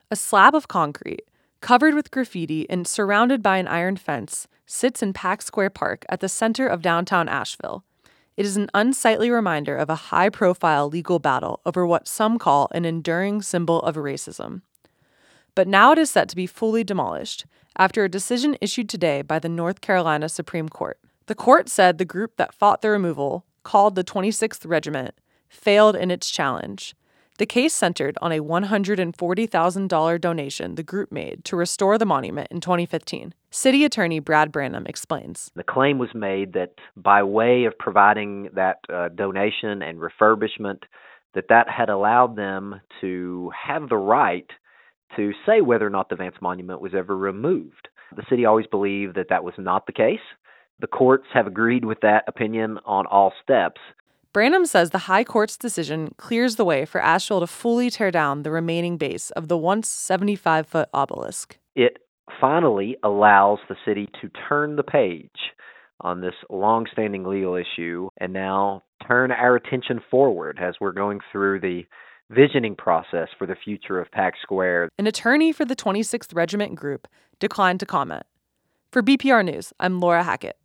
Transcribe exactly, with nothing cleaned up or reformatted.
A slab of concrete, covered with graffiti and surrounded by an iron fence, sits in Pack Square Park at the center of downtown Asheville. It is an unsightly reminder of a high-profile legal battle over what some call an enduring symbol of racism. But now it is set to be fully demolished after a decision issued today by the North Carolina Supreme Court. The court said the group that fought the removal, called the twenty-sixth Regiment, failed in its challenge. The case centered on a one hundred forty thousand dollars donation the group made to restore the monument in twenty fifteen. City Attorney Brad Branham explains. The claim was made that by way of providing that uh, donation and refurbishment, that that had allowed them to have the right to say whether or not the Vance Monument was ever removed. The city always believed that that was not the case. The courts have agreed with that opinion on all steps. Branham says the High Court's decision clears the way for Asheville to fully tear down the remaining base of the once seventy-five-foot obelisk. It finally allows the city to turn the page on this long-standing legal issue and now turn our attention forward as we're going through the visioning process for the future of Pack Square. An attorney for the twenty-sixth Regiment Group declined to comment. For B P R News, I'm Laura Hackett.